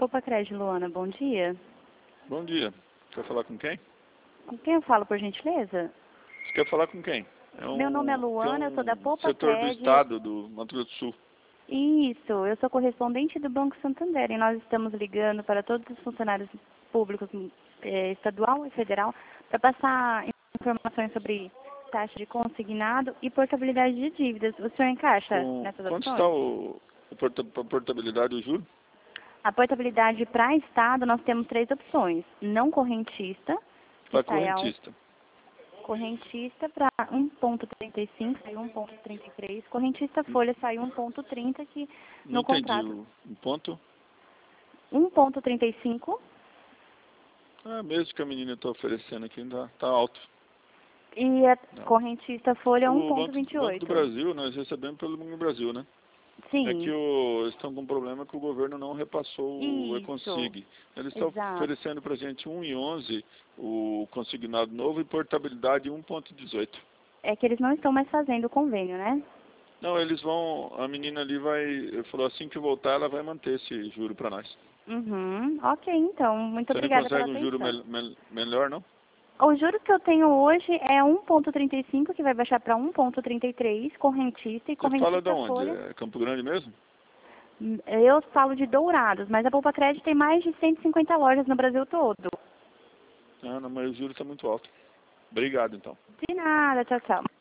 Poupa Crédito, Luana, bom dia. Bom dia. Quer falar com quem? Com quem eu falo, por gentileza? Você quer falar com quem? Meu nome é Luana, eu sou da Poupa setor do Crédito. Estado do Mato Grosso do Sul. Isso, eu sou correspondente do Banco Santander e nós estamos ligando para todos os funcionários públicos estadual e federal para passar informações sobre taxa de consignado e portabilidade de dívidas. O senhor encaixa nessas Quanto opções? está a portabilidade do juro? A portabilidade para Estado nós temos 3 opções. Não correntista, que Para sai correntista. correntista para 1,35 sai 1,33. Correntista folha sai 1,30 que Não no entendi contrato. um ponto. 1,35 Mesmo que a menina está oferecendo aqui, ainda está alto. e a Não. correntista folha O Banco do 1,28. Brasil, nós recebemos pelo Banco do Brasil, né? Sim. É que eles estão com um problema que o governo não repassou o Isso. Econsig. Eles estão Exato. oferecendo para a gente 1,11 o consignado novo e portabilidade 1,18. É que eles não estão mais fazendo o convênio, né? Não, eles vão, a menina ali falou assim que voltar ela vai manter esse juro para nós. Uhum. Ok, então. Muito Você não obrigada pela consegue um juro atenção. melhor, não? O juro que eu tenho hoje é 1,35, que vai baixar para 1,33, correntista e Você fala de correntista onde? folha. É Campo Grande mesmo? Eu falo de Dourados, mas a Poupa Crédito tem mais de 150 lojas no Brasil todo. Ah, não, mas o juro está muito alto. Obrigado, então. De nada, tchau, tchau.